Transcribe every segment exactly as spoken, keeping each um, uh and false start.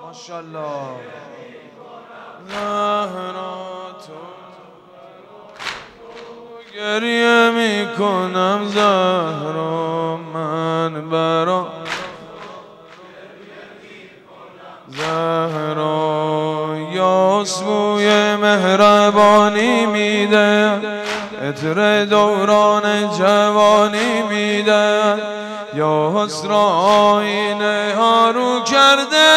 ماشاءالله. زهرا تو گریه میکنم زهرا من برا زهرا یاسموی مهربانی میده عطر دوران جوانی میده یاس را آینه ها رو کرده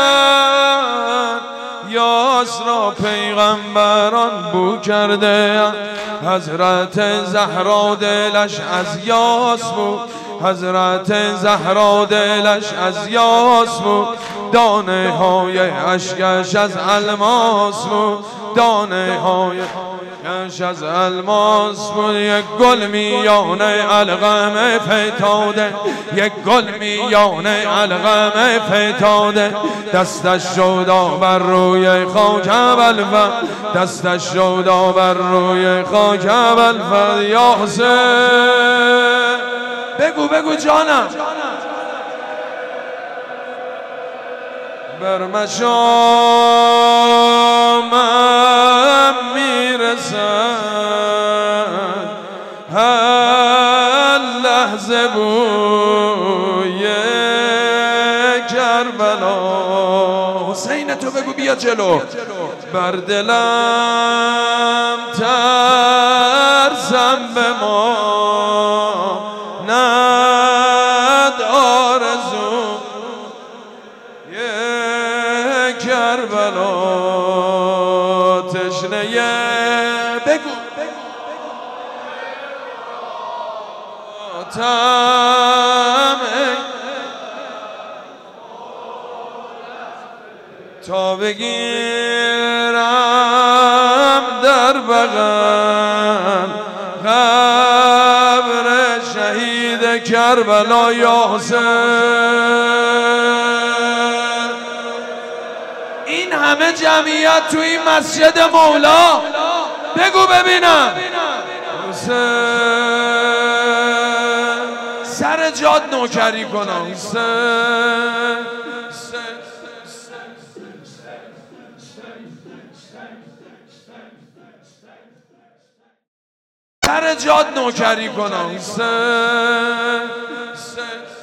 یاس را پیغمبران بو کرده حضرت زهرا دلش از یاس بود حضرت زهرا دلش از یاس بود دانه های اشکش از الماس بود دانه های اشکش از الماس بود یک گل میانه القمه فتاده یک گل میانه القمه فتاده دستش شد بر روی خاک بلفد دستش شد بر روی خاک بلفد یا حسین بگو بگو جانم بر مشامم میرسد هر لحظه بوی کربلا حسین تو بگو بیا جلو بر دلم ترسم به ما ند آرزو یه کربلا تشنه بگو تمه تا بگیرم در بغل قبر شهید کربلا یا حسین این همه جمعیت تو این مسجد مولا بگو ببینم حسین سر جاد نوکری کنم حسین سر جاد نوکری کنم حسین